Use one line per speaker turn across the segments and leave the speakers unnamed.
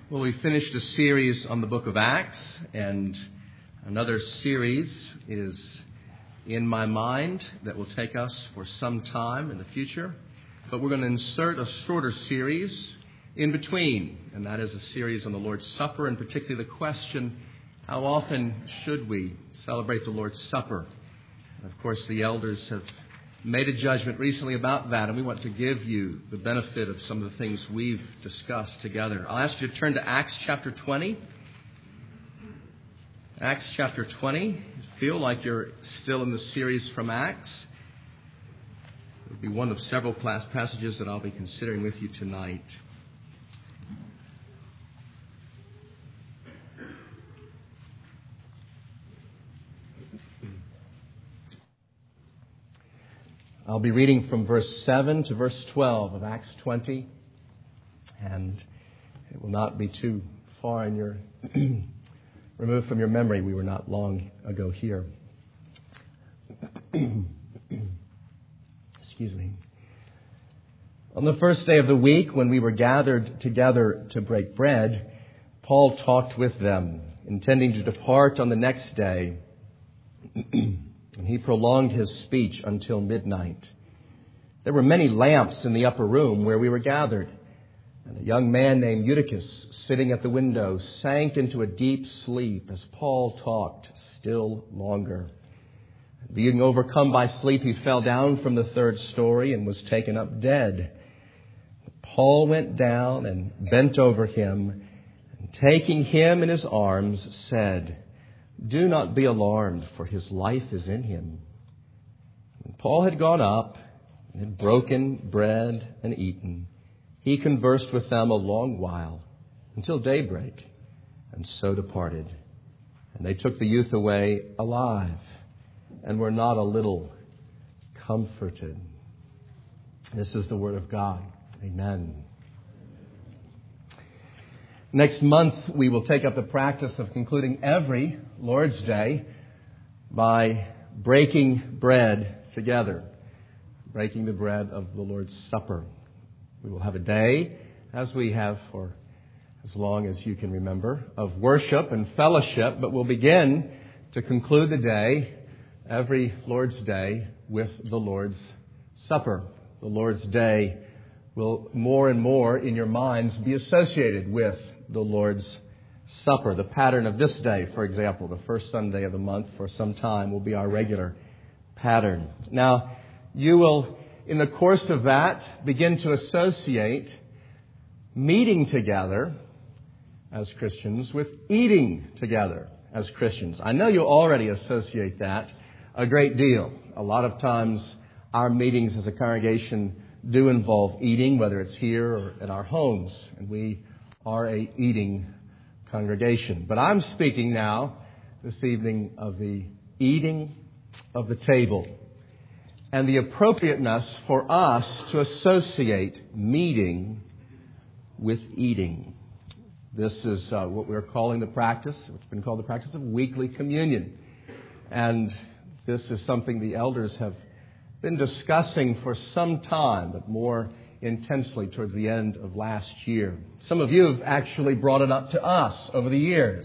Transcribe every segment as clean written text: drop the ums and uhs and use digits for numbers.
Well, we finished a series on the book of Acts, and another series is in my mind that will take us for some time in the future. But we're going to insert a shorter series in between, and that is a series on the Lord's Supper, and particularly the question, how often should we celebrate the Lord's Supper? And of course, the elders have made a judgment recently about that, and we want to give you the benefit of some of the things we've discussed together. I'll ask you to turn to Acts chapter 20. Acts chapter 20. Feel like you're still in the series from Acts. It'll be one of several passages that I'll be considering with you tonight. I'll be reading from verse 7 to verse 12 of Acts 20, and it will not be too far in your removed from your memory. We were not long ago here. Excuse me. On the first day of the week, when we were gathered together to break bread, Paul talked with them, intending to depart on the next day. And he prolonged his speech until midnight. There were many lamps in the upper room where we were gathered. And a young man named Eutychus, sitting at the window, sank into a deep sleep as Paul talked still longer. Being overcome by sleep, he fell down from the third story and was taken up dead. Paul went down and bent over him, and taking him in his arms, said, "Do not be alarmed, for his life is in him." When Paul had gone up and had broken bread and eaten, he conversed with them a long while, until daybreak, and so departed. And they took the youth away alive, and were not a little comforted. This is the word of God. Amen. Next month, we will take up the practice of concluding every Lord's Day by breaking bread together, breaking the bread of the Lord's Supper. We will have a day, as we have for as long as you can remember, of worship and fellowship, but we'll begin to conclude the day, every Lord's Day, with the Lord's Supper. The Lord's Day will more and more in your minds be associated with the Lord's Supper. The pattern of this day, for example, the first Sunday of the month for some time, will be our regular pattern. Now, you will, in the course of that, begin to associate meeting together as Christians with eating together as Christians. I know you already associate that a great deal. A lot of times our meetings as a congregation do involve eating, whether it's here or at our homes, and we are a eating congregation. But I'm speaking now this evening of the eating of the table and the appropriateness for us to associate meeting with eating. This is what we're calling the practice, what's been called the practice of weekly communion. And this is something the elders have been discussing for some time, but more intensely towards the end of last year. Some of you have actually brought it up to us over the years,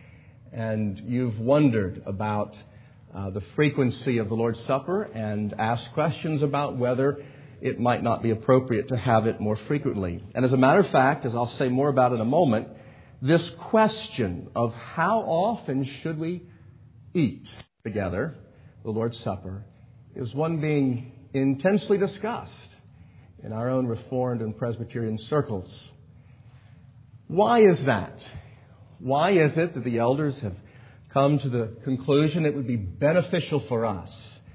and you've wondered about the frequency of the Lord's Supper and asked questions about whether it might not be appropriate to have it more frequently. And as a matter of fact, as I'll say more about in a moment, this question of how often should we eat together, the Lord's Supper, is one being intensely discussed in our own Reformed and Presbyterian circles. Why is that? Why is it that the elders have come to the conclusion it would be beneficial for us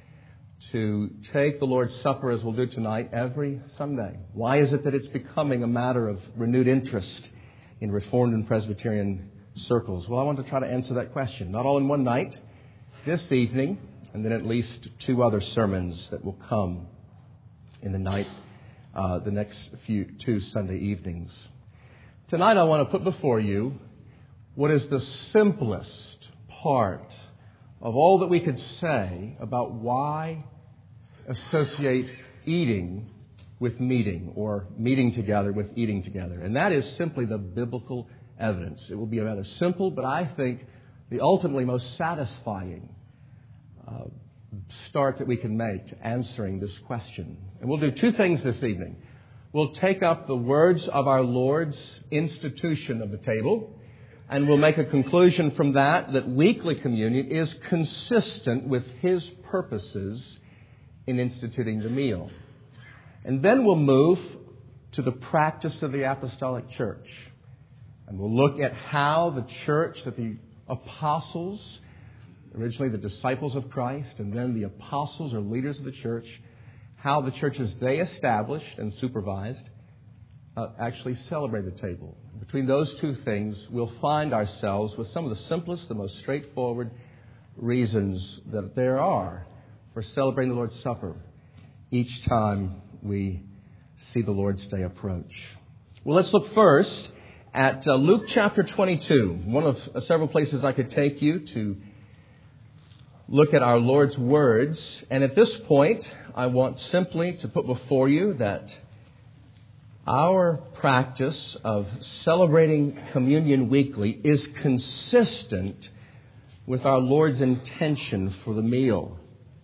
to take the Lord's Supper, as we'll do tonight, every Sunday? Why is it that it's becoming a matter of renewed interest in Reformed and Presbyterian circles? Well, I want to try to answer that question, not all in one night, this evening, and then at least two other sermons that will come in the night, the next two Sunday evenings. Tonight I want to put before you what is the simplest part of all that we could say about why associate eating with meeting, or meeting together with eating together. And that is simply the biblical evidence. It will be a rather simple, but I think the ultimately most satisfying start that we can make to answering this question. And we'll do two things this evening. We'll take up the words of our Lord's institution of the table, and we'll make a conclusion from that weekly communion is consistent with His purposes in instituting the meal. And then we'll move to the practice of the apostolic church. And we'll look at how the church, that the apostles, originally the disciples of Christ, and then the apostles or leaders of the church, how the churches they established and supervised actually celebrate the table. Between those two things, we'll find ourselves with some of the simplest, the most straightforward reasons that there are for celebrating the Lord's Supper each time we see the Lord's Day approach. Well, let's look first at Luke chapter 22, one of several places I could take you to look at our Lord's words. And at this point, I want simply to put before you that our practice of celebrating communion weekly is consistent with our Lord's intention for the meal.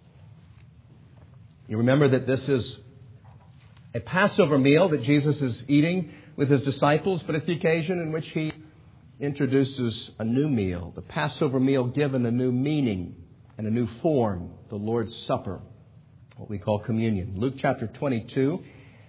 You remember that this is a Passover meal that Jesus is eating with His disciples, but it's the occasion in which He introduces a new meal, the Passover meal given a new meaning and a new form, the Lord's Supper, what we call communion. Luke chapter 22,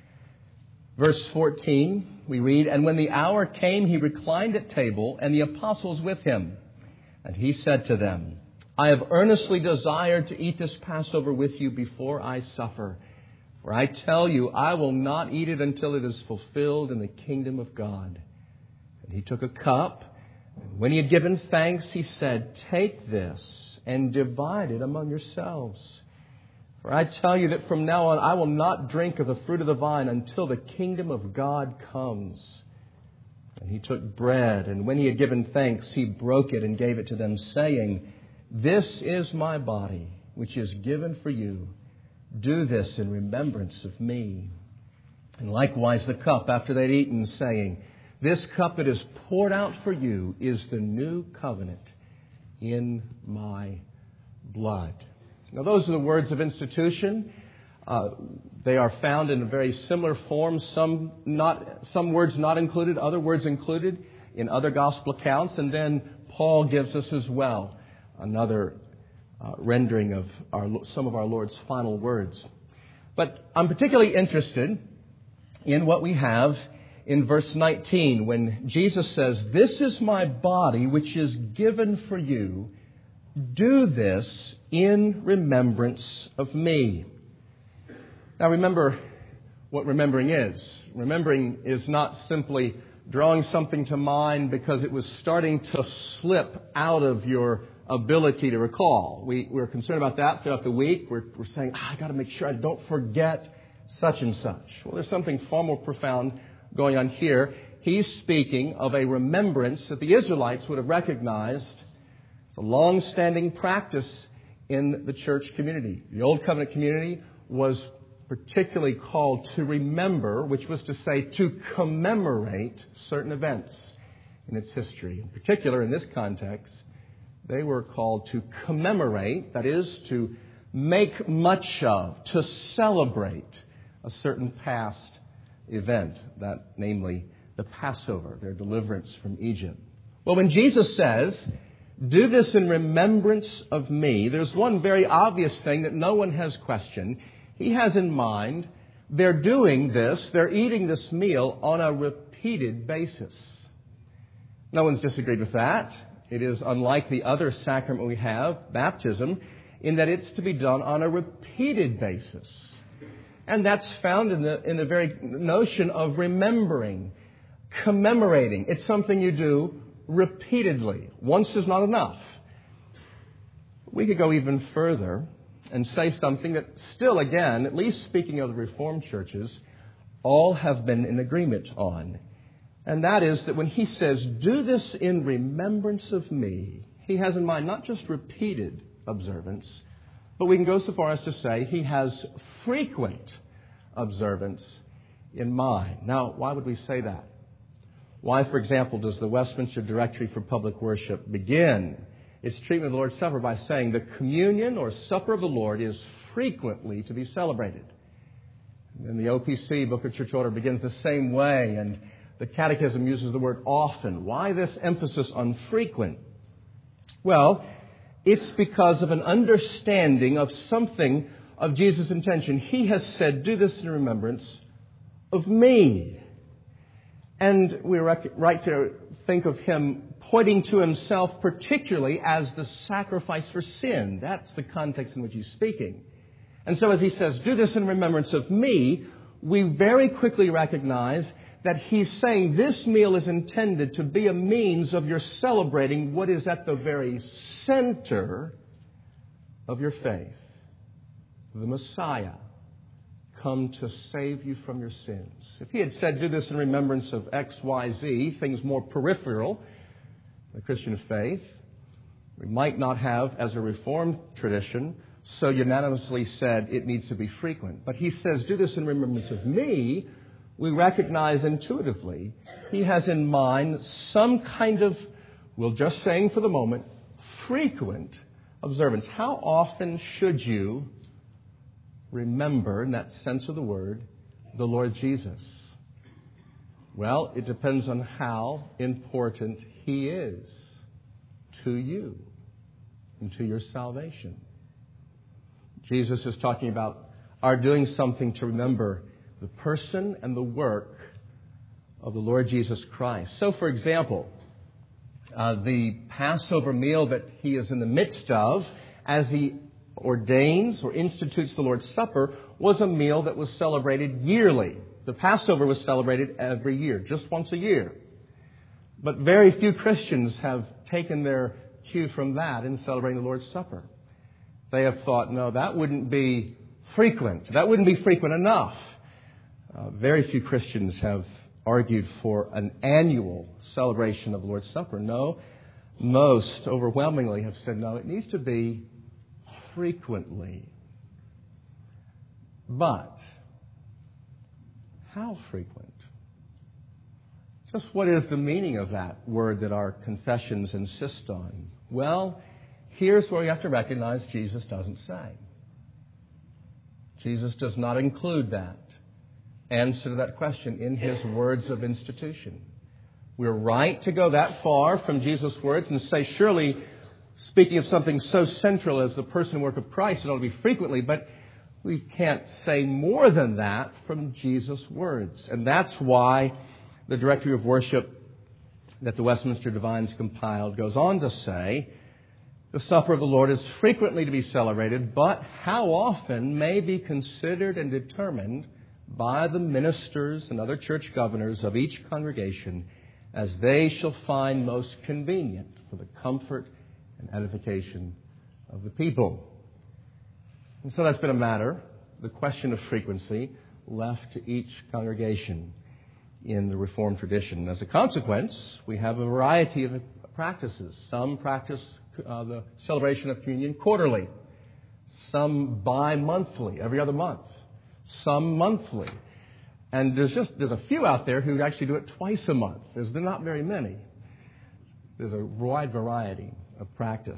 verse 14, we read, "And when the hour came, He reclined at table, and the apostles with Him. And He said to them, 'I have earnestly desired to eat this Passover with you before I suffer. For I tell you, I will not eat it until it is fulfilled in the kingdom of God.' And He took a cup, and when He had given thanks, He said, 'Take this and divide it among yourselves. For I tell you that from now on I will not drink of the fruit of the vine until the kingdom of God comes.' And He took bread, and when He had given thanks, He broke it and gave it to them, saying, 'This is my body, which is given for you. Do this in remembrance of me.' And likewise the cup after they'd eaten, saying, 'This cup that is poured out for you is the new covenant in my blood.'" Now those are the words of institution. They are found in a very similar form, some words not included, other words included in other gospel accounts. And then Paul gives us as well another rendering of some of our Lord's final words. But I'm particularly interested in what we have in verse 19 when Jesus says, "This is my body which is given for you. Do this in remembrance of me." Now remember what remembering is. Remembering is not simply drawing something to mind because it was starting to slip out of your ability to recall. We're concerned about that throughout the week. We're saying, I got to make sure I don't forget such and such. Well, there's something far more profound going on here. He's speaking of a remembrance that the Israelites would have recognized. It's a long-standing practice in the church community. The Old Covenant community was particularly called to remember, which was to say to commemorate certain events in its history. In particular, in this context, they were called to commemorate, that is, to make much of, to celebrate a certain past event, that namely the Passover, their deliverance from Egypt. Well, when Jesus says, "Do this in remembrance of me," there's one very obvious thing that no one has questioned. He has in mind they're doing this, they're eating this meal on a repeated basis. No one's disagreed with that. It is unlike the other sacrament we have, baptism, in that it's to be done on a repeated basis. And that's found in the very notion of remembering, commemorating. It's something you do repeatedly. Once is not enough. We could go even further and say something that still, again, at least speaking of the Reformed churches, all have been in agreement on. And that is that when he says, "Do this in remembrance of me," he has in mind not just repeated observance, but we can go so far as to say he has frequent observance in mind. Now, why would we say that? Why, for example, does the Westminster Directory for Public Worship begin its treatment of the Lord's Supper by saying the communion or supper of the Lord is frequently to be celebrated? And the OPC, Book of Church Order, begins the same way, and the Catechism uses the word often. Why this emphasis on frequent? Well, it's because of an understanding of something of Jesus' intention. He has said, do this in remembrance of me. And we're right to think of him pointing to himself particularly as the sacrifice for sin. That's the context in which he's speaking. And so as he says, do this in remembrance of me, we very quickly recognize that he's saying this meal is intended to be a means of your celebrating what is at the very center of your faith. The Messiah, come to save you from your sins. If he had said, do this in remembrance of X, Y, Z, things more peripheral, the Christian faith, we might not have, as a Reformed tradition, so unanimously said it needs to be frequent. But he says, do this in remembrance of me. We recognize intuitively he has in mind some kind of, we'll just saying for the moment, frequent observance. How often should you remember, in that sense of the word, the Lord Jesus? Well, it depends on how important he is to you and to your salvation. Jesus is talking about our doing something to remember the person and the work of the Lord Jesus Christ. So, for example, the Passover meal that he is in the midst of, as he ordains or institutes the Lord's Supper, was a meal that was celebrated yearly. The Passover was celebrated every year, just once a year. But very few Christians have taken their cue from that in celebrating the Lord's Supper. They have thought, no, that wouldn't be frequent. That wouldn't be frequent enough. Very few Christians have argued for an annual celebration of the Lord's Supper. No, most overwhelmingly have said, no, it needs to be frequently. But how frequent? Just what is the meaning of that word that our confessions insist on? Well, here's where we have to recognize Jesus doesn't say. Jesus does not include that answer to that question in his words of institution. We're right to go that far from Jesus' words and say, surely, speaking of something so central as the person and work of Christ, it ought to be frequently, but we can't say more than that from Jesus' words. And that's why the Directory of Worship that the Westminster Divines compiled goes on to say, the supper of the Lord is frequently to be celebrated, but how often may be considered and determined by the ministers and other church governors of each congregation as they shall find most convenient for the comfort and edification of the people. And so that's been a matter, the question of frequency, left to each congregation in the Reformed tradition. As a consequence, we have a variety of practices. Some practice the celebration of communion quarterly, some bi-monthly, every other month, some monthly. And there's a few out there who actually do it twice a month. There's not very many. There's a wide variety of practice.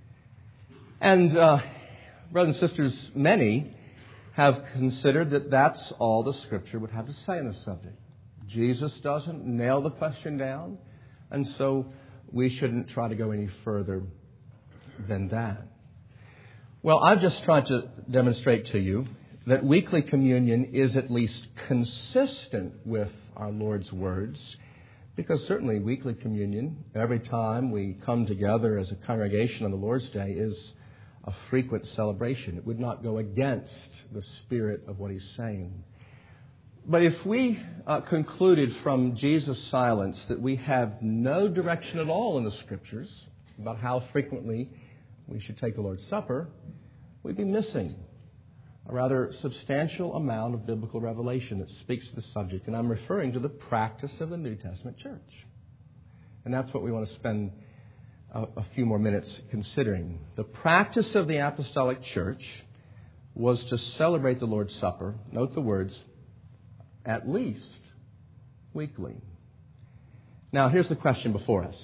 And brothers and sisters, many have considered that that's all the Scripture would have to say on the subject. Jesus doesn't nail the question down, and so we shouldn't try to go any further than that. Well, I've just tried to demonstrate to you that weekly communion is at least consistent with our Lord's words, because certainly weekly communion, every time we come together as a congregation on the Lord's Day, is a frequent celebration. It would not go against the spirit of what he's saying. But if we concluded from Jesus' silence that we have no direction at all in the Scriptures about how frequently we should take the Lord's Supper, we'd be missing a rather substantial amount of biblical revelation that speaks to the subject. And I'm referring to the practice of the New Testament church. And that's what we want to spend a few more minutes considering. The practice of the Apostolic Church was to celebrate the Lord's Supper, note the words, at least weekly. Now, here's the question before us.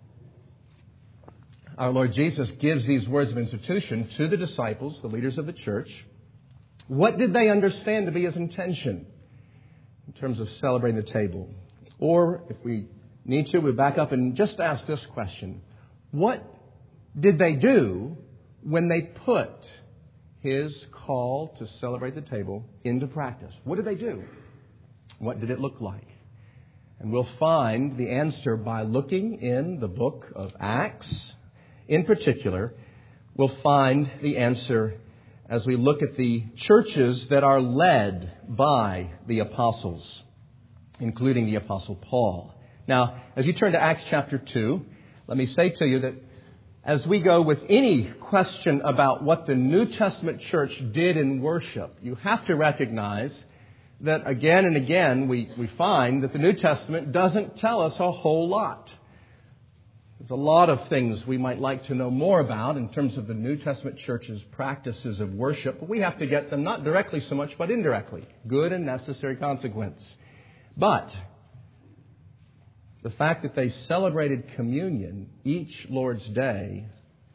Our Lord Jesus gives these words of institution to the disciples, the leaders of the church. What did they understand to be His intention in terms of celebrating the table? Or, if we need to, we back up and just ask this question. What did they do when they put His call to celebrate the table into practice? What did they do? What did it look like? And we'll find the answer by looking in the book of Acts. In particular, we'll find the answer as we look at the churches that are led by the apostles, including the Apostle Paul. Now, as you turn to Acts chapter 2, let me say to you that as we go with any question about what the New Testament church did in worship, you have to recognize that again and again we find that the New Testament doesn't tell us a whole lot. There's a lot of things we might like to know more about in terms of the New Testament church's practices of worship, but we have to get them not directly so much, but indirectly. Good and necessary consequence. But the fact that they celebrated communion each Lord's Day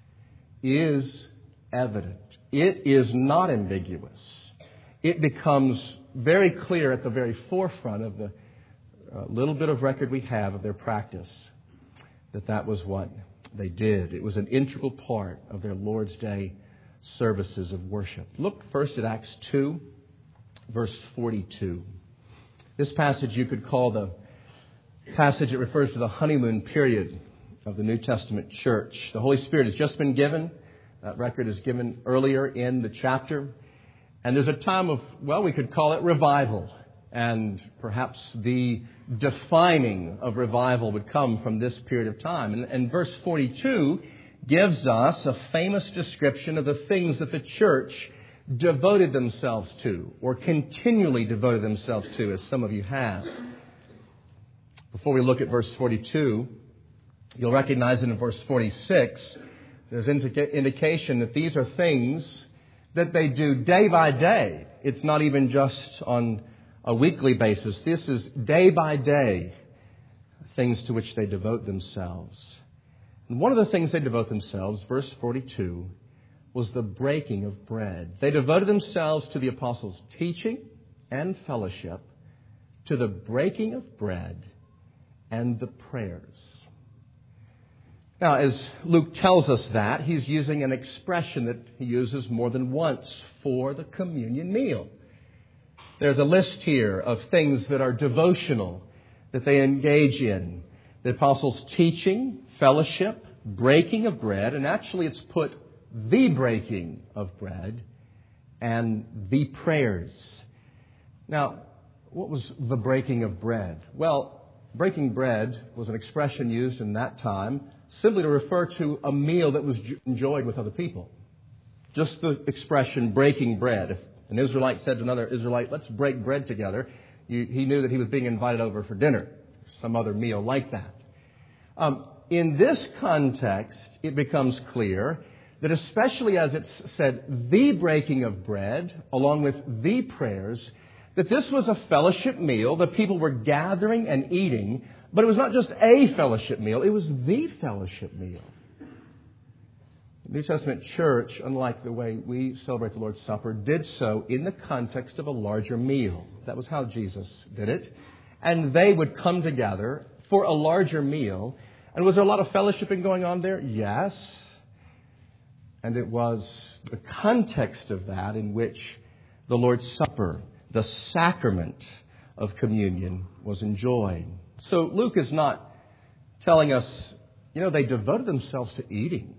is evident. It is not ambiguous. It becomes very clear at the very forefront of the little bit of record we have of their practice that was what they did. It was an integral part of their Lord's Day services of worship. Look first at Acts 2, verse 42. This passage you could call the passage that refers to the honeymoon period of the New Testament church. The Holy Spirit has just been given. That record is given earlier in the chapter. And there's a time of, well, we could call it revival. And perhaps the defining of revival would come from this period of time. And verse 42 gives us a famous description of the things that the church devoted themselves to, or continually devoted themselves to, as some of you have. Before we look at verse 42, you'll recognize that in verse 46, there's indication that these are things that they do day by day. It's not even just on a weekly basis. This is day by day things to which they devote themselves. And one of the things they devote themselves, verse 42, was the breaking of bread. They devoted themselves to the apostles' teaching and fellowship, to the breaking of bread and the prayers. Now, as Luke tells us that, he's using an expression that he uses more than once for the communion meal. There's a list here of things that are devotional, that they engage in. The apostles' teaching, fellowship, breaking of bread, and actually it's put the breaking of bread and the prayers. Now, what was the breaking of bread? Well, breaking bread was an expression used in that time simply to refer to a meal that was enjoyed with other people. Just the expression breaking bread. If an Israelite said to another Israelite, let's break bread together, he knew that he was being invited over for dinner, some other meal like that. In this context, it becomes clear that especially as it's said, the breaking of bread, along with the prayers, that this was a fellowship meal that people were gathering and eating, but it was not just a fellowship meal, it was the fellowship meal. The New Testament church, unlike the way we celebrate the Lord's Supper, did so in the context of a larger meal. That was how Jesus did it. And they would come together for a larger meal. And was there a lot of fellowshipping going on there? Yes. And it was the context of that in which the Lord's Supper, the sacrament of communion, was enjoyed. So Luke is not telling us, they devoted themselves to eating.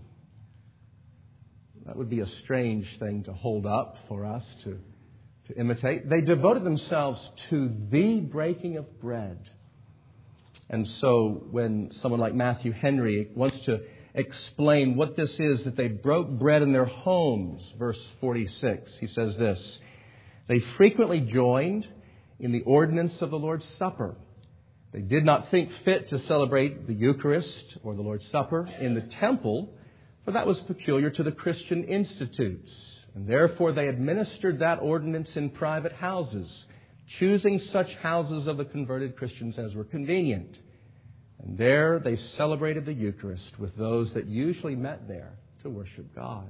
That would be a strange thing to hold up for us to imitate. They devoted themselves to the breaking of bread. And so when someone like Matthew Henry wants to explain what this is, that they broke bread in their homes, verse 46, he says this: they frequently joined in the ordinance of the Lord's Supper. They did not think fit to celebrate the Eucharist or the Lord's Supper in the temple, for that was peculiar to the Christian institutes. And therefore they administered that ordinance in private houses, choosing such houses of the converted Christians as were convenient. And there they celebrated the Eucharist with those that usually met there to worship God.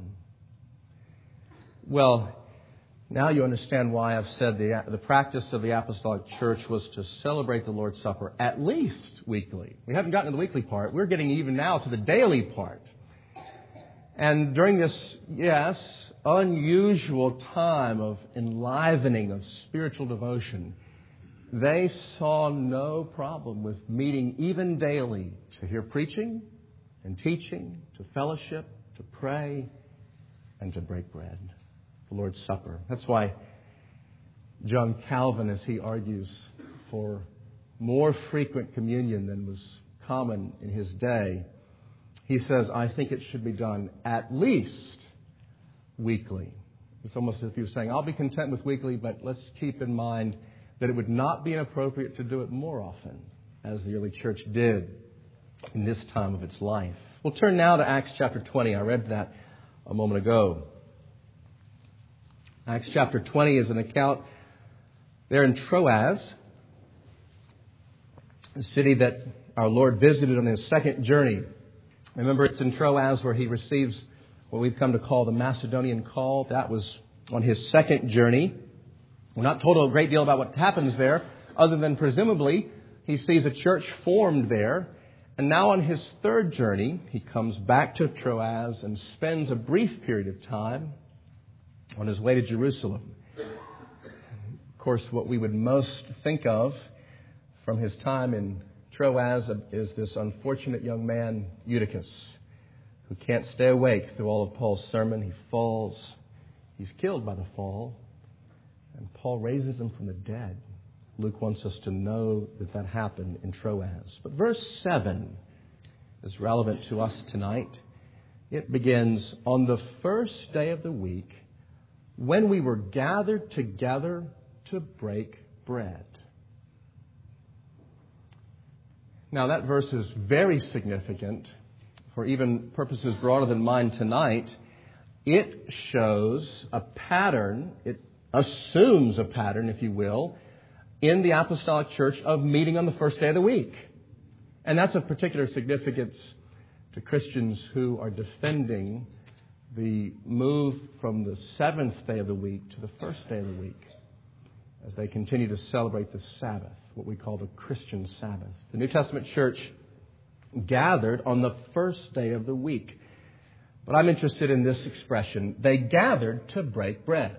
Well, now you understand why I've said the practice of the Apostolic Church was to celebrate the Lord's Supper at least weekly. We haven't gotten to the weekly part. We're getting even now to the daily part. And during this, yes, unusual time of enlivening of spiritual devotion, they saw no problem with meeting even daily to hear preaching and teaching, to fellowship, to pray, and to break bread. The Lord's Supper. That's why John Calvin, as he argues for more frequent communion than was common in his day, he says, I think it should be done at least weekly. It's almost as if he was saying, I'll be content with weekly, but let's keep in mind that it would not be inappropriate to do it more often, as the early church did in this time of its life. We'll turn now to Acts chapter 20. I read that a moment ago. Acts chapter 20 is an account there in Troas, a city that our Lord visited on his second journey. Remember, it's in Troas where he receives what we've come to call the Macedonian call. That was on his second journey. We're not told a great deal about what happens there, other than presumably he sees a church formed there. And now on his third journey, he comes back to Troas and spends a brief period of time on his way to Jerusalem. Of course, what we would most think of from his time in Troas is this unfortunate young man, Eutychus, who can't stay awake through all of Paul's sermon. He falls. He's killed by the fall. And Paul raises him from the dead. Luke wants us to know that that happened in Troas. But verse 7 is relevant to us tonight. It begins, on the first day of the week, when we were gathered together to break bread. Now that verse is very significant for even purposes broader than mine tonight. It shows a pattern, it assumes a pattern, if you will, in the Apostolic Church of meeting on the first day of the week. And that's of particular significance to Christians who are defending the move from the seventh day of the week to the first day of the week as they continue to celebrate the Sabbath, what we call the Christian Sabbath. The New Testament church gathered on the first day of the week. But I'm interested in this expression. They gathered to break bread.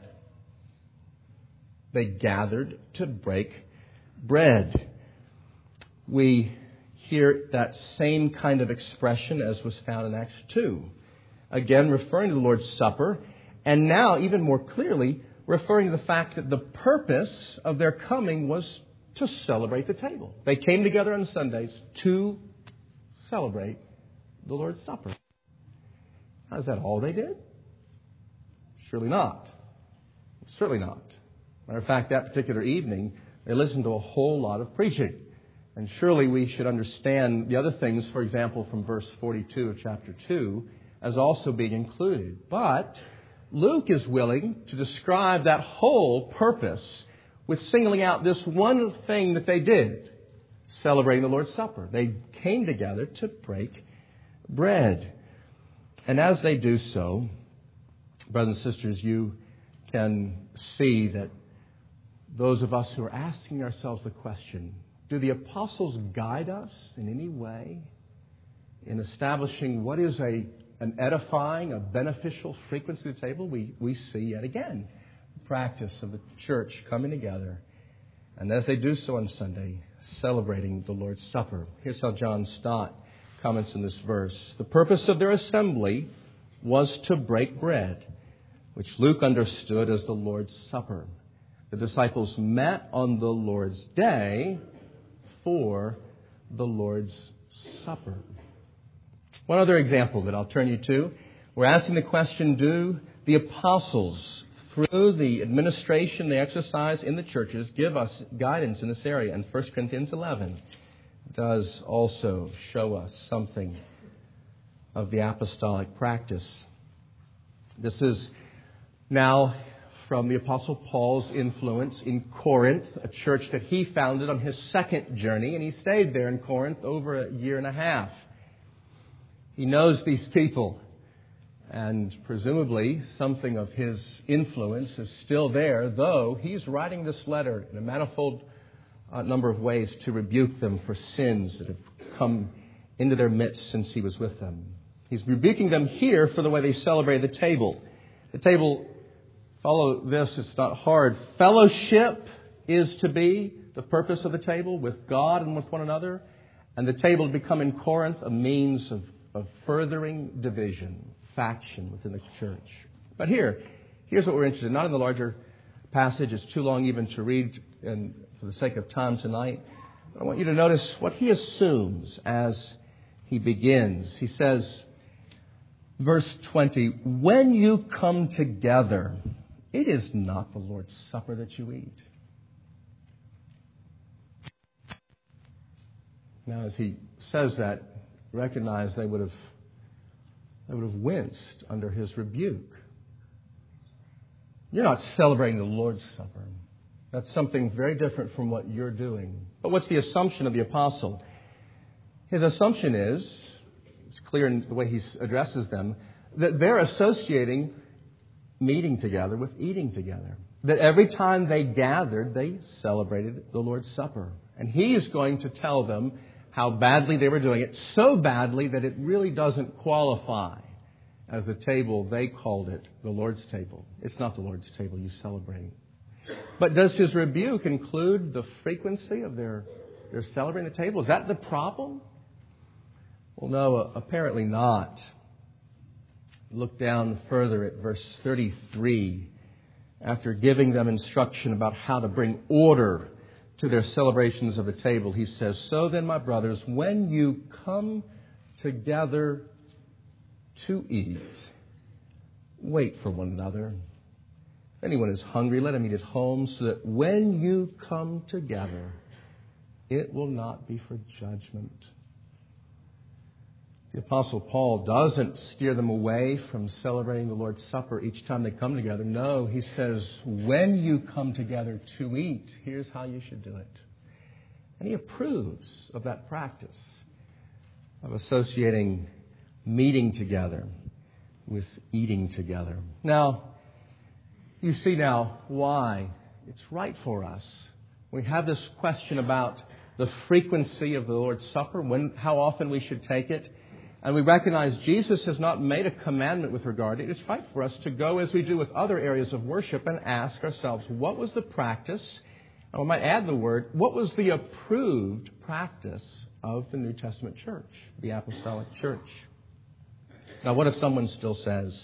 They gathered to break bread. We hear that same kind of expression as was found in Acts 2. Again, referring to the Lord's Supper, and now even more clearly referring to the fact that the purpose of their coming was to celebrate the table. They came together on Sundays to celebrate the Lord's Supper. Now, is that all they did? Surely not. Certainly not. Matter of fact, that particular evening, they listened to a whole lot of preaching. And surely we should understand the other things, for example, from verse 42 of chapter 2, as also being included. But Luke is willing to describe that whole purpose with singling out this one thing that they did, celebrating the Lord's Supper. They came together to break bread. And as they do so, brothers and sisters, you can see that those of us who are asking ourselves the question, do the apostles guide us in any way in establishing what is an edifying, a beneficial frequency of the table? We see yet again the practice of the church coming together, and as they do so on Sunday, celebrating the Lord's Supper. Here's how John Stott comments on this verse. The purpose of their assembly was to break bread, which Luke understood as the Lord's Supper. The disciples met on the Lord's day for the Lord's Supper. One other example that I'll turn you to. We're asking the question, do the apostles, through the administration they exercise in the churches, give us guidance in this area? And 1 Corinthians 11 does also show us something of the apostolic practice. This is now from the Apostle Paul's influence in Corinth, a church that he founded on his second journey, and he stayed there in Corinth over a year and a half. He knows these people, and presumably something of his influence is still there, though he's writing this letter in a manifold number of ways to rebuke them for sins that have come into their midst since he was with them. He's rebuking them here for the way they celebrate the table. The table, follow this, it's not hard. Fellowship is to be the purpose of the table with God and with one another. And the table had become in Corinth a means of furthering division, faction within the church. But here's what we're interested in. Not in the larger passage. It's too long even to read and for the sake of time tonight. I want you to notice what he assumes as he begins. He says, verse 20, when you come together, it is not the Lord's Supper that you eat. Now, as he says that, recognize they would have winced under his rebuke. You're not celebrating the Lord's Supper. That's something very different from what you're doing. But what's the assumption of the apostle? His assumption is, it's clear in the way he addresses them, that they're associating meeting together with eating together. That every time they gathered, they celebrated the Lord's Supper. And he is going to tell them how badly they were doing it, so badly that it really doesn't qualify as the table they called it, the Lord's table. It's not the Lord's table you celebrate. But does his rebuke include the frequency of their celebrating the table? Is that the problem? Well, no, apparently not. Look down further at verse 33. After giving them instruction about how to bring order to their celebrations of the table, he says, so then, my brothers, when you come together to eat, wait for one another. If anyone is hungry, let him eat at home, so that when you come together, it will not be for judgment. The Apostle Paul doesn't steer them away from celebrating the Lord's Supper each time they come together. No, he says, when you come together to eat, here's how you should do it. And he approves of that practice of associating meeting together with eating together. Now, you see now why it's right for us. We have this question about the frequency of the Lord's Supper, how often we should take it. And we recognize Jesus has not made a commandment with regard to it. It's right for us to go, as we do with other areas of worship, and ask ourselves, what was the practice? And we might add the word, what was the approved practice of the New Testament church, the Apostolic Church? Now, what if someone still says,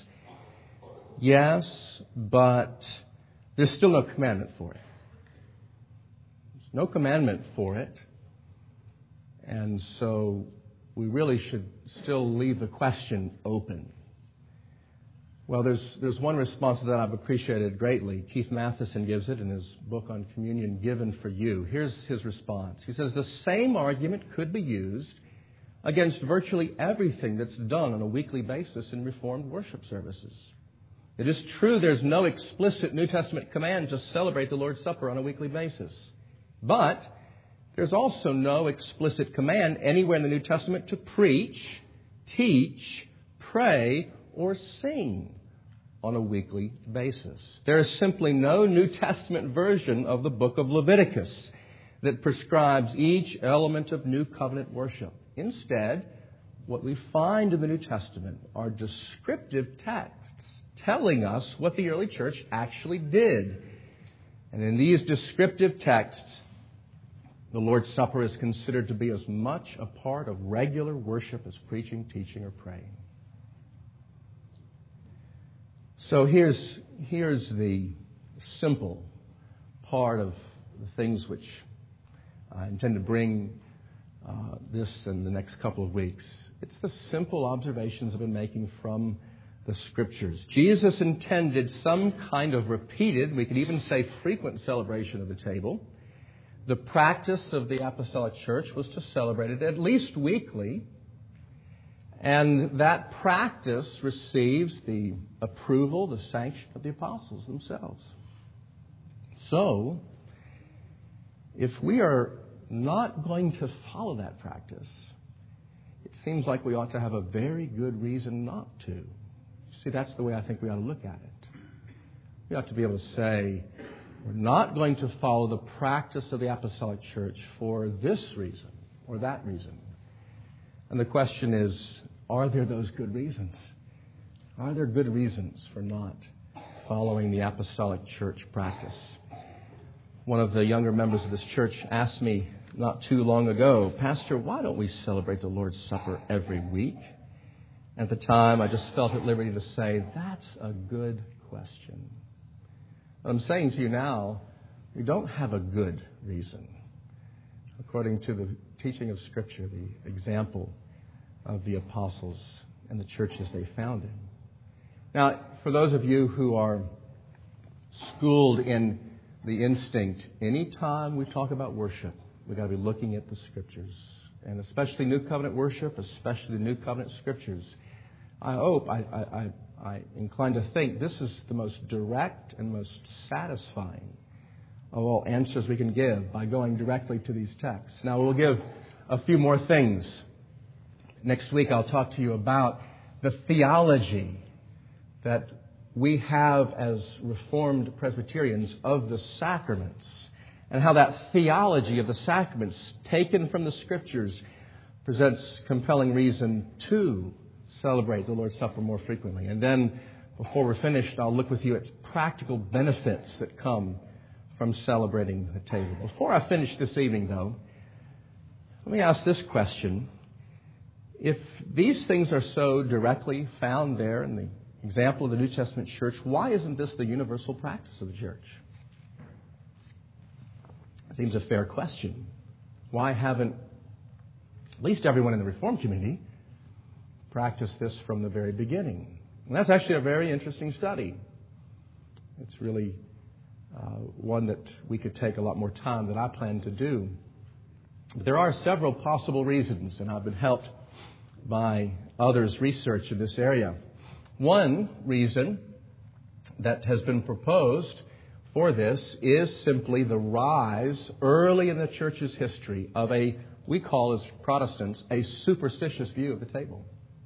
yes, but there's still no commandment for it? There's no commandment for it. And so we really should still leave the question open. Well, there's one response to that I've appreciated greatly. Keith Matheson gives it in his book on communion, Given for You. Here's his response. He says, the same argument could be used against virtually everything that's done on a weekly basis in Reformed worship services. It is true there's no explicit New Testament command to celebrate the Lord's Supper on a weekly basis. But there's also no explicit command anywhere in the New Testament to preach, teach, pray, or sing on a weekly basis. There is simply no New Testament version of the book of Leviticus that prescribes each element of New Covenant worship. Instead, what we find in the New Testament are descriptive texts telling us what the early church actually did. And in these descriptive texts, the Lord's Supper is considered to be as much a part of regular worship as preaching, teaching, or praying. So here's the simple part of the things which I intend to bring this in the next couple of weeks. It's the simple observations I've been making from the Scriptures. Jesus intended some kind of repeated, we could even say frequent celebration of the table. The practice of the Apostolic Church was to celebrate it at least weekly. And that practice receives the approval, the sanction of the apostles themselves. So, if we are not going to follow that practice, it seems like we ought to have a very good reason not to. See, that's the way I think we ought to look at it. We ought to be able to say, we're not going to follow the practice of the Apostolic Church for this reason or that reason. And the question is, are there those good reasons? Are there good reasons for not following the Apostolic Church practice? One of the younger members of this church asked me not too long ago, Pastor, why don't we celebrate the Lord's Supper every week? At the time, I just felt at liberty to say, that's a good question. What I'm saying to you now, we don't have a good reason. According to the teaching of Scripture, the example of the apostles and the churches they founded. Now, for those of you who are schooled in the instinct, anytime we talk about worship, we've got to be looking at the Scriptures. And especially New Covenant worship, especially the New Covenant Scriptures. I hope, I incline to think this is the most direct and most satisfying of all answers we can give by going directly to these texts. Now, we'll give a few more things. Next week, I'll talk to you about the theology that we have as Reformed Presbyterians of the sacraments and how that theology of the sacraments taken from the Scriptures presents compelling reason to celebrate the Lord's Supper more frequently. And then, before we're finished, I'll look with you at practical benefits that come from celebrating the table. Before I finish this evening, though, let me ask this question. If these things are so directly found there in the example of the New Testament church, why isn't this the universal practice of the church? It seems a fair question. Why haven't at least everyone in the Reformed community practiced this from the very beginning? And that's actually a very interesting study. It's really one that we could take a lot more time than I plan to do. But there are several possible reasons, and I've been helped by others' research in this area. One reason that has been proposed for this is simply the rise early in the church's history of we call as Protestants, a superstitious view of the table.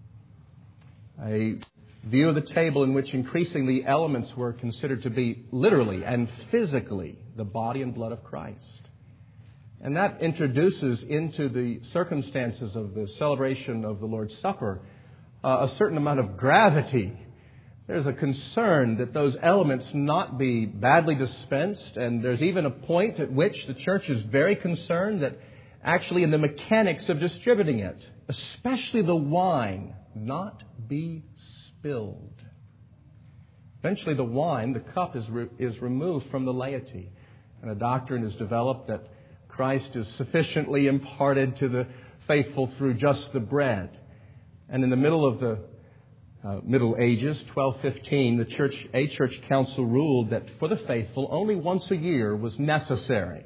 A view of the table in which increasingly elements were considered to be literally and physically the body and blood of Christ. And that introduces into the circumstances of the celebration of the Lord's Supper a certain amount of gravity. There's a concern that those elements not be badly dispensed, and there's even a point at which the church is very concerned that actually in the mechanics of distributing it, especially the wine, not be spilled. Eventually the wine, the cup, is removed from the laity, and a doctrine is developed that Christ is sufficiently imparted to the faithful through just the bread. And in the middle of the Middle Ages, 1215, a church council ruled that for the faithful, only once a year was necessary.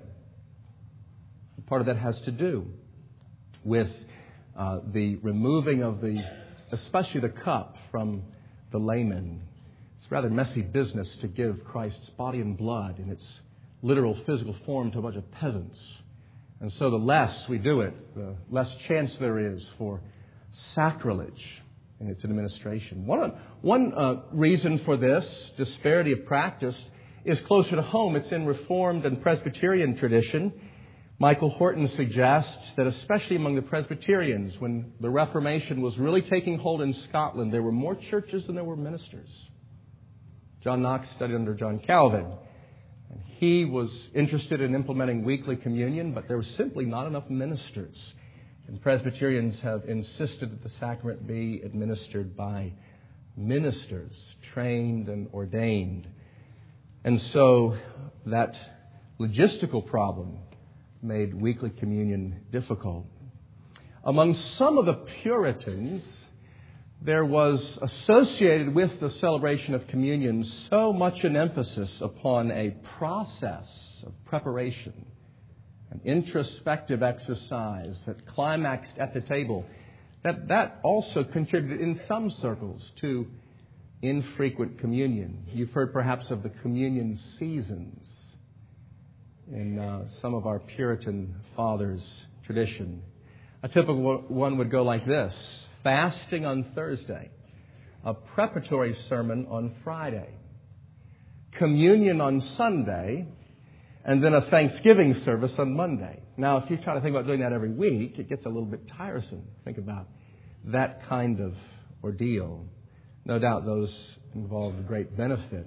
Part of that has to do with the removing of especially the cup from the layman. It's a rather messy business to give Christ's body and blood in its literal physical form to a bunch of peasants. And so the less we do it, the less chance there is for sacrilege in its administration. One reason for this disparity of practice is closer to home. It's in Reformed and Presbyterian tradition. Michael Horton suggests that especially among the Presbyterians, when the Reformation was really taking hold in Scotland, there were more churches than there were ministers. John Knox studied under John Calvin. And he was interested in implementing weekly communion, but there were simply not enough ministers. And Presbyterians have insisted that the sacrament be administered by ministers, trained and ordained. And so that logistical problem made weekly communion difficult. Among some of the Puritans, there was associated with the celebration of communion so much an emphasis upon a process of preparation, an introspective exercise that climaxed at the table, that also contributed in some circles to infrequent communion. You've heard perhaps of the communion seasons. in some of our Puritan fathers' tradition. A typical one would go like this: fasting on Thursday, a preparatory sermon on Friday, communion on Sunday, and then a Thanksgiving service on Monday. Now, if you try to think about doing that every week, it gets a little bit tiresome. Think about that kind of ordeal. No doubt those involve great benefit.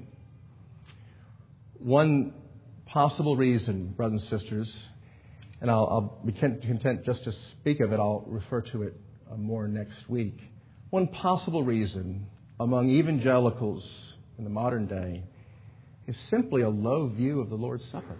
One possible reason, brothers and sisters, and I'll be content just to speak of it, I'll refer to it more next week. One possible reason among evangelicals in the modern day is simply a low view of the Lord's Supper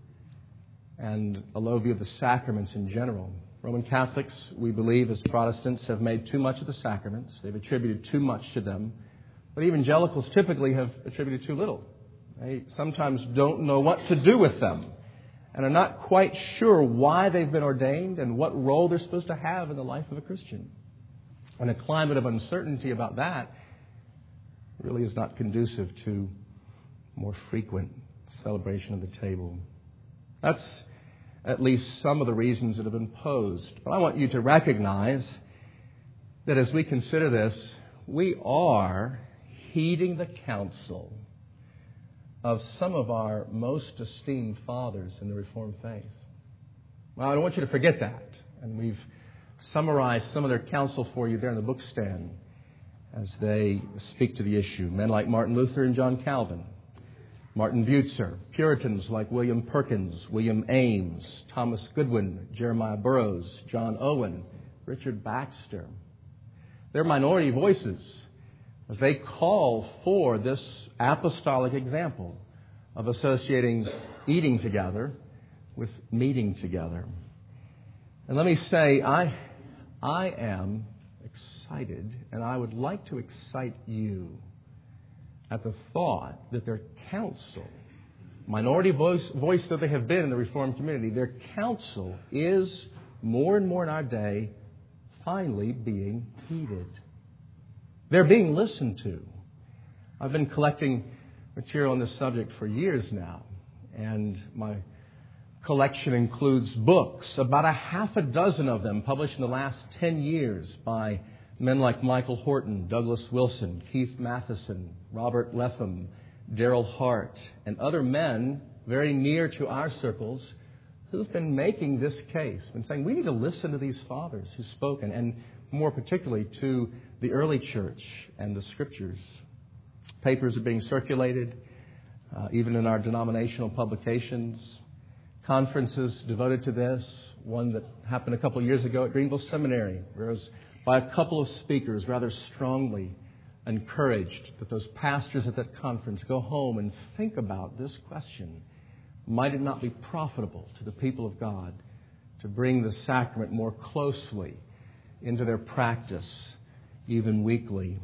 and a low view of the sacraments in general. Roman Catholics, we believe, as Protestants, have made too much of the sacraments. They've attributed too much to them. But evangelicals typically have attributed too little. They sometimes don't know what to do with them and are not quite sure why they've been ordained and what role they're supposed to have in the life of a Christian. And a climate of uncertainty about that really is not conducive to more frequent celebration of the table. That's at least some of the reasons that have been posed. But I want you to recognize that as we consider this, we are heeding the counsel of some of our most esteemed fathers in the Reformed faith. Well, I don't want you to forget that. And we've summarized some of their counsel for you there in the book stand as they speak to the issue. Men like Martin Luther and John Calvin, Martin Butzer, Puritans like William Perkins, William Ames, Thomas Goodwin, Jeremiah Burroughs, John Owen, Richard Baxter. They're minority voices as they call for this apostolic example of associating eating together with meeting together. And let me say, I am excited, and I would like to excite you at the thought that their counsel, minority voice that they have been in the Reformed community, their counsel is more and more in our day finally being heeded. They're being listened to. I've been collecting material on this subject for years now, and my collection includes books, about a half a dozen of them published in the last 10 years by men like Michael Horton, Douglas Wilson, Keith Matheson, Robert Letham, Darrell Hart, and other men very near to our circles who've been making this case, been saying we need to listen to these fathers who've spoken, and more particularly to the early church and the Scriptures. Papers are being circulated, even in our denominational publications. Conferences devoted to this. One that happened a couple of years ago at Greenville Seminary, where it was by a couple of speakers rather strongly encouraged that those pastors at that conference go home and think about this question. Might it not be profitable to the people of God to bring the sacrament more closely into their practice, even weekly?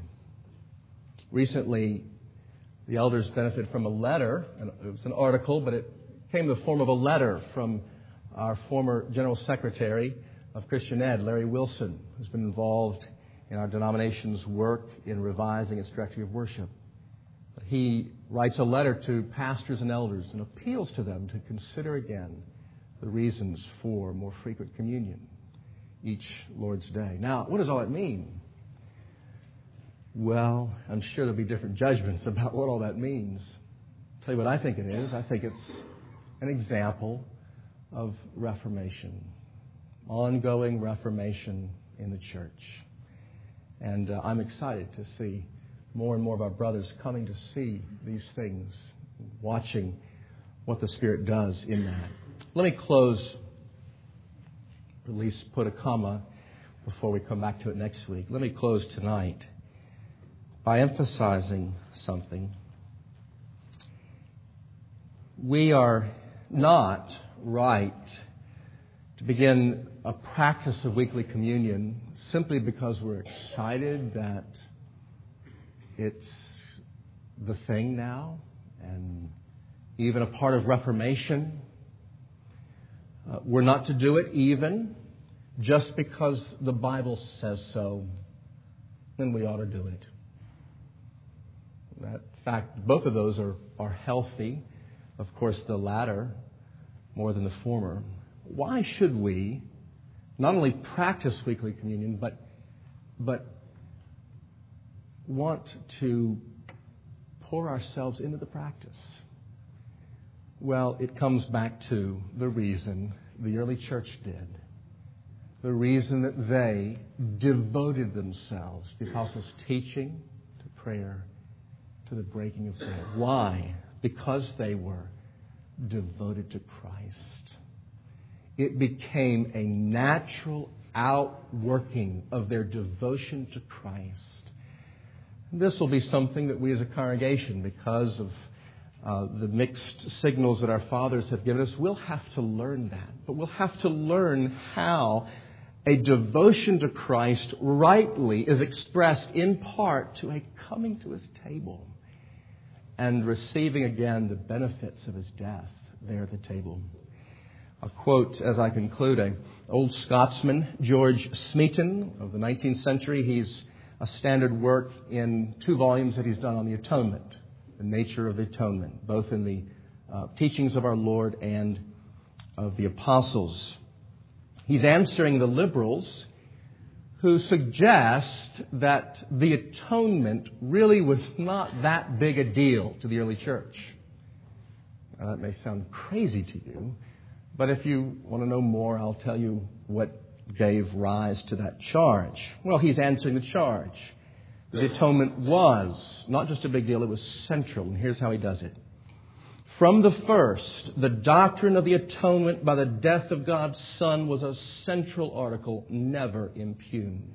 Recently, the elders benefited from a letter, and it was an article, but it came in the form of a letter from our former General Secretary of Christian Ed, Larry Wilson, who's been involved in our denomination's work in revising its directory of worship. He writes a letter to pastors and elders and appeals to them to consider again the reasons for more frequent communion each Lord's Day. Now, what does all that mean? Well, I'm sure there'll be different judgments about what all that means. I'll tell you what I think it is. I think it's an example of Reformation, ongoing Reformation in the church. And I'm excited to see more and more of our brothers coming to see these things, watching what the Spirit does in that. Let me close, at least put a comma before we come back to it next week. Let me close tonight by emphasizing something. We are not right to begin a practice of weekly communion simply because we're excited that it's the thing now and even a part of Reformation. We're not to do it even just because the Bible says so. Then we ought to do it. In fact, both of those are healthy. Of course, the latter more than the former. Why should we not only practice weekly communion, but want to pour ourselves into the practice? Well, it comes back to the reason the early church did. The reason that they devoted themselves to the apostles' teaching, to prayer, to the breaking of bread. Why? Because they were devoted to Christ. It became a natural outworking of their devotion to Christ. This will be something that we as a congregation, because of the mixed signals that our fathers have given us, we'll have to learn that. But we'll have to learn how a devotion to Christ rightly is expressed in part to a coming to His table and receiving again the benefits of His death there at the table. I'll quote as I conclude an old Scotsman, George Smeaton of the 19th century. He's a standard work in 2 volumes that he's done on the atonement, the nature of the atonement, both in the teachings of our Lord and of the apostles. He's answering the liberals who suggest that the atonement really was not that big a deal to the early church. Now, that may sound crazy to you, but if you want to know more, I'll tell you what gave rise to that charge. Well, he's answering the charge. The atonement was not just a big deal, it was central. And here's how he does it. From the first, the doctrine of the atonement by the death of God's Son was a central article, never impugned.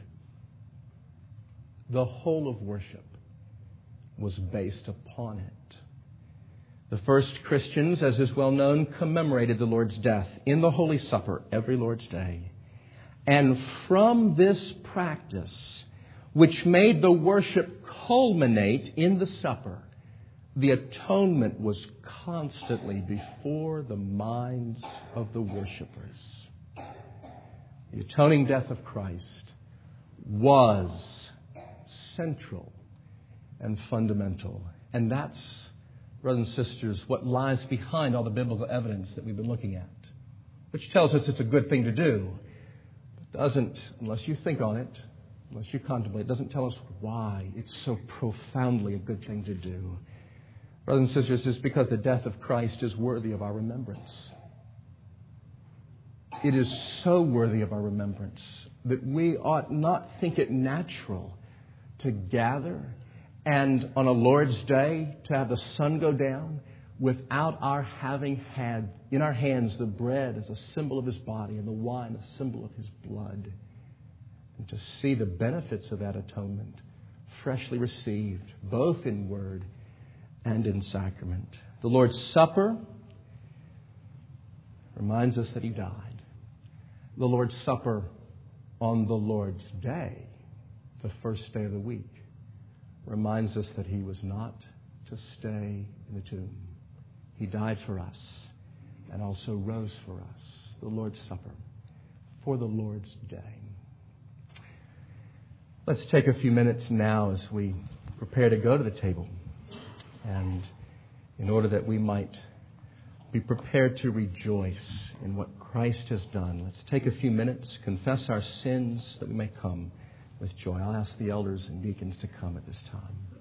The whole of worship was based upon it. The first Christians, as is well known, commemorated the Lord's death in the Holy Supper every Lord's Day. And from this practice, which made the worship culminate in the supper, the atonement was constantly before the minds of the worshipers. The atoning death of Christ was central and fundamental. And that's, brothers and sisters, what lies behind all the biblical evidence that we've been looking at, which tells us it's a good thing to do. But doesn't, unless you think on it, unless you contemplate, it doesn't tell us why it's so profoundly a good thing to do. Brothers and sisters, it's because the death of Christ is worthy of our remembrance. It is so worthy of our remembrance that we ought not think it natural to gather and on a Lord's Day to have the sun go down without our having had in our hands the bread as a symbol of His body and the wine a symbol of His blood. And to see the benefits of that atonement freshly received, both in word and in sacrament. The Lord's Supper reminds us that He died. The Lord's Supper on the Lord's Day, the first day of the week, reminds us that He was not to stay in the tomb. He died for us and also rose for us. The Lord's Supper for the Lord's Day. Let's take a few minutes now as we prepare to go to the table. And in order that we might be prepared to rejoice in what Christ has done, let's take a few minutes, confess our sins that we may come with joy. I'll ask the elders and deacons to come at this time.